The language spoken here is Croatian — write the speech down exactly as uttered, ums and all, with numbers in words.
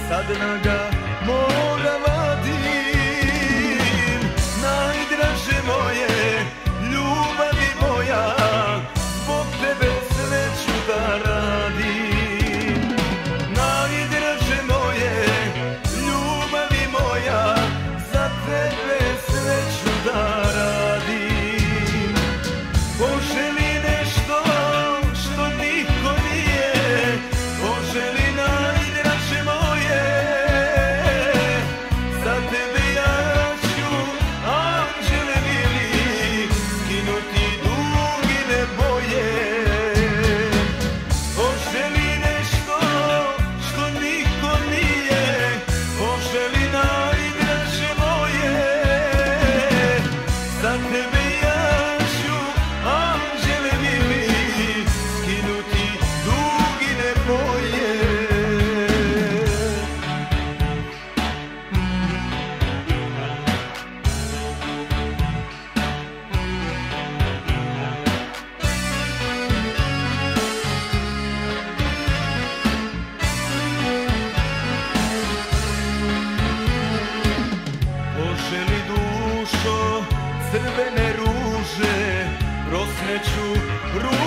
sad na ga mora vadim. Najdraže moje, ljubavi moja, zbog tebe sve ću da radim. Najdraže moje, ljubavi moja, za tebe sve ću da radim. Poželi nešto što niko nije, poželi najdraže moje, za tebe ja ću, anđele mili, skinuti dugine boje. Poželi nešto što niko nije, poželi najdraže moje, za tebe ja ću, anđele mili, skinuti dugine boje. Poželi dušo crvene ruže, prosneću ruže.